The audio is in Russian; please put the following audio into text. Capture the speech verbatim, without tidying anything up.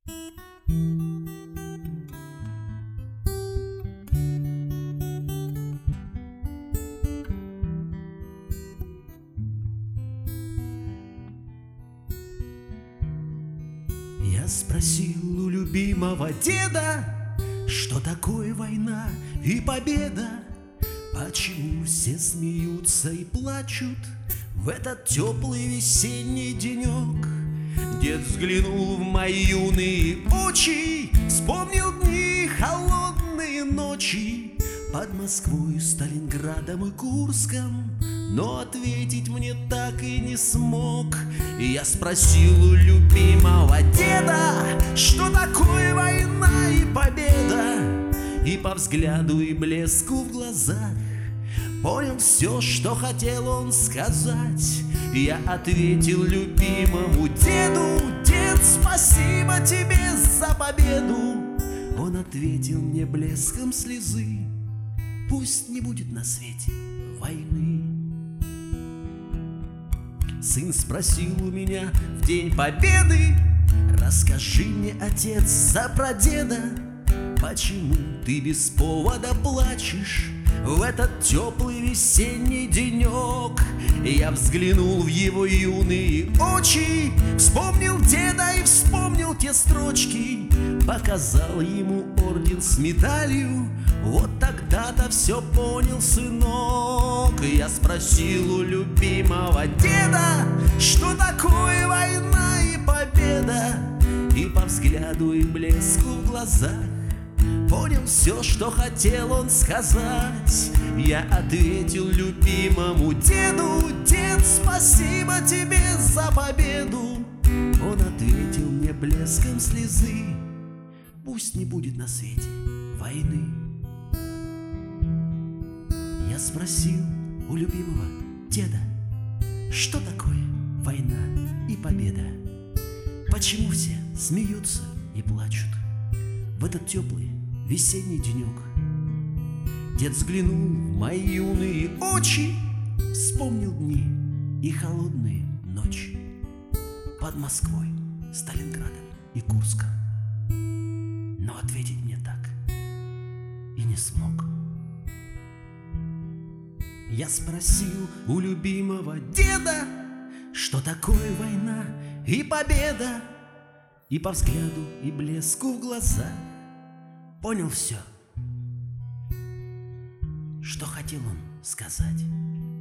Я спросил у любимого деда, что такое война и победа, почему все смеются и плачут в этот теплый весенний денек. Дед взглянул в мои юные очи, вспомнил дни, холодные ночи под Москвой, Сталинградом и Курском, но ответить мне так и не смог. И я спросил у любимого деда, что такое война и победа, и по взгляду и блеску в глазах понял все, что хотел он сказать. Я ответил любимому деду: дед, спасибо тебе за победу. Он ответил мне блеском слезы: пусть не будет на свете войны. Сын спросил у меня в день победы: расскажи мне, отец, за прадеда, почему ты без повода плачешь в этот теплый весенний денек? Я взглянул в его юные очи, вспомнил деда и вспомнил те строчки, показал ему орден с медалью. Вот тогда-то все понял, сынок. Я спросил у любимого деда, что такое война и победа, и по взгляду и блеску в глазах понял все, что хотел он сказать. Я ответил любимому деду: дед, спасибо тебе за победу. Он ответил мне блеском слезы: пусть не будет на свете войны. Я спросил у любимого деда, что такое война и победа, почему все смеются и плачут в этот теплый весенний денек. Дед взглянул в мои юные очи, вспомнил дни и холодные ночи под Москвой, Сталинградом и Курском, но ответить мне так и не смог. Я спросил у любимого деда, что такое война и победа, и по взгляду и блеску в глазах понял все, что хотел он сказать.